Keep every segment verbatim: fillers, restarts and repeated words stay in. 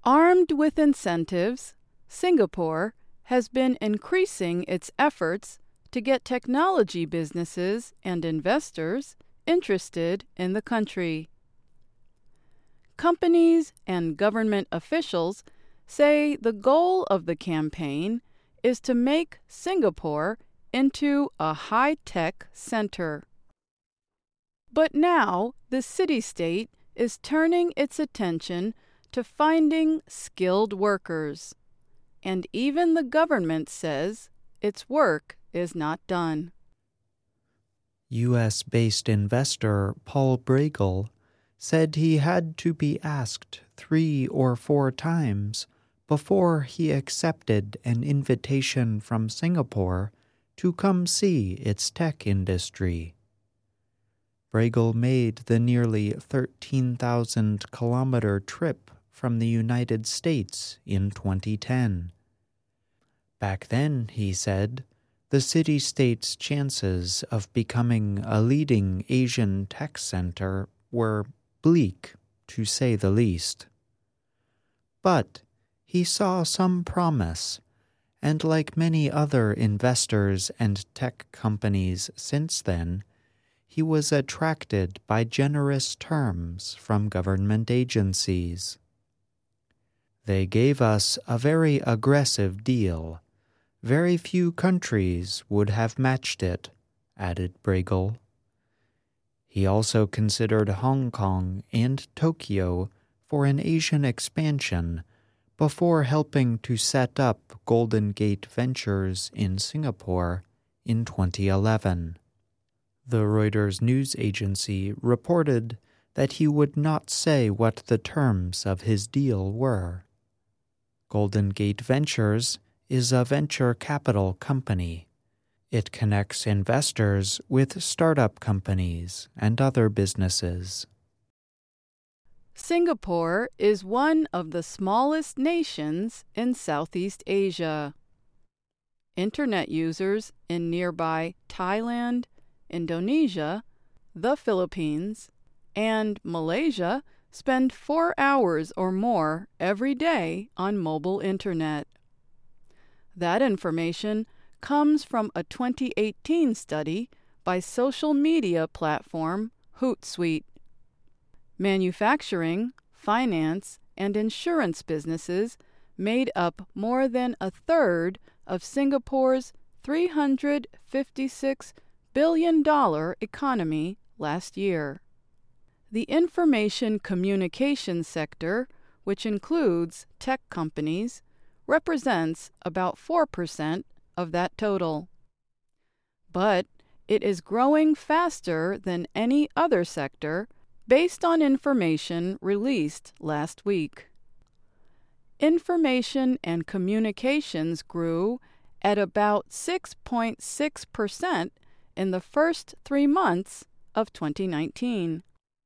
Armed with incentives, Singapore has been increasing its efforts to get technology businesses and investors interested in the country. Companies and government officials say the goal of the campaign is to make Singapore into a high-tech center. But now the city-state is turning its attention to finding skilled workers, and even the government says its work is not done. U S-based investor Paul Bragle said he had to be asked three or four times before he accepted an invitation from Singapore to come see its tech industry. Bragle made the nearly thirteen thousand kilometer trip from the United States in twenty ten. Back then, he said, the city-state's chances of becoming a leading Asian tech center were bleak, to say the least. But he saw some promise, and like many other investors and tech companies since then, he was attracted by generous terms from government agencies. They gave us a very aggressive deal. Very few countries would have matched it, added Bragle. He also considered Hong Kong and Tokyo for an Asian expansion before helping to set up Golden Gate Ventures in Singapore in twenty eleven. The Reuters news agency reported that he would not say what the terms of his deal were. Golden Gate Ventures is a venture capital company. It connects investors with startup companies and other businesses. Singapore is one of the smallest nations in Southeast Asia. Internet users in nearby Thailand, Indonesia, the Philippines, and Malaysia spend four hours or more every day on mobile internet. That information comes from a twenty eighteen study by social media platform Hootsuite. Manufacturing, finance, and insurance businesses made up more than a third of Singapore's three hundred fifty-six billion dollars economy last year. The information communications sector, which includes tech companies, represents about four percent of that total. But it is growing faster than any other sector based on information released last week. Information and communications grew at about six point six percent in the first three months of twenty nineteen.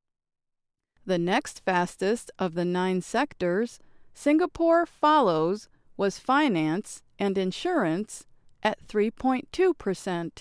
The next fastest of the nine sectors Singapore follows was finance and insurance at three point two percent.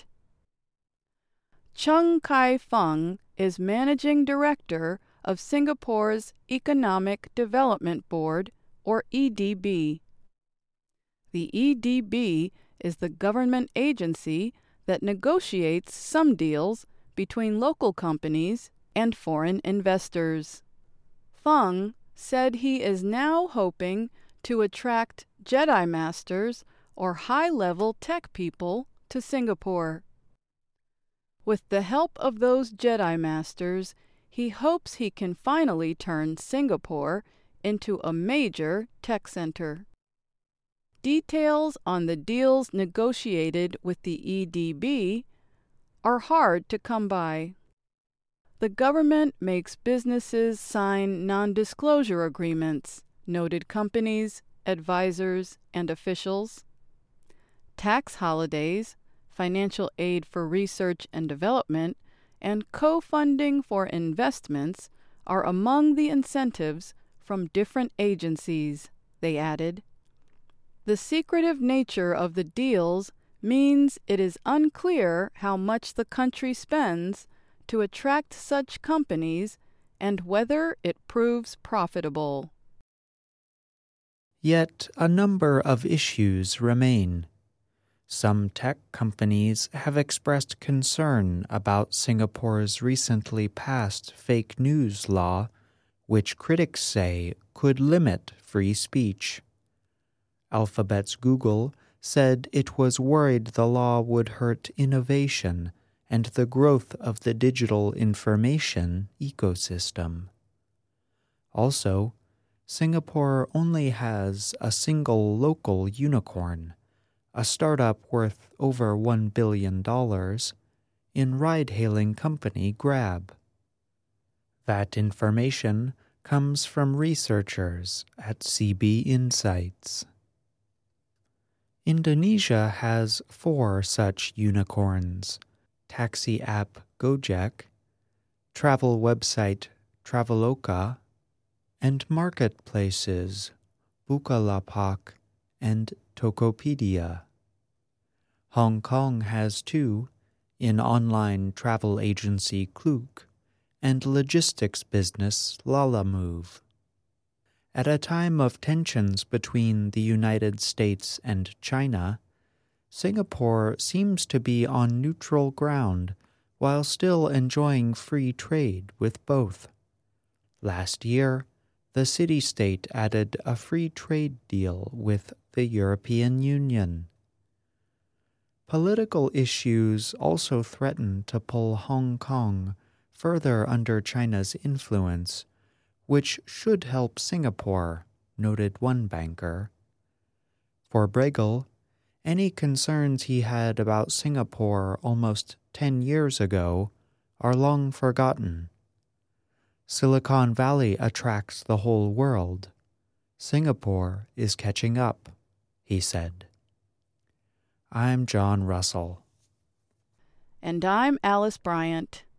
Chung Kai-Fung is Managing Director of Singapore's Economic Development Board, or E D B. The E D B is the government agency that negotiates some deals between local companies and foreign investors. Fung said he is now hoping to attract Jedi Masters or high-level tech people to Singapore. With the help of those Jedi Masters, he hopes he can finally turn Singapore into a major tech center. Details on the deals negotiated with the E D B are hard to come by. The government makes businesses sign non-disclosure agreements, noted companies, advisors, and officials. Tax holidays, financial aid for research and development, and co-funding for investments are among the incentives from different agencies, they added. The secretive nature of the deals means it is unclear how much the country spends to attract such companies and whether it proves profitable. Yet a number of issues remain. Some tech companies have expressed concern about Singapore's recently passed fake news law, which critics say could limit free speech. Alphabet's Google said it was worried the law would hurt innovation and the growth of the digital information ecosystem. Also, Singapore only has a single local unicorn, a startup worth over one billion dollars, in ride-hailing company Grab. That information comes from researchers at C B Insights. Indonesia has four such unicorns: taxi app Gojek, travel website Traveloka, and marketplaces Bukalapak and Tokopedia. Hong Kong has two, in online travel agency Klook and logistics business Lalamove. At a time of tensions between the United States and China, Singapore seems to be on neutral ground while still enjoying free trade with both. Last year, the city-state added a free trade deal with the European Union. Political issues also threaten to pull Hong Kong further under China's influence, which should help Singapore, noted one banker. For Bregel, any concerns he had about Singapore almost ten years ago are long forgotten. Silicon Valley attracts the whole world. Singapore is catching up, he said. I'm John Russell. And I'm Alice Bryant.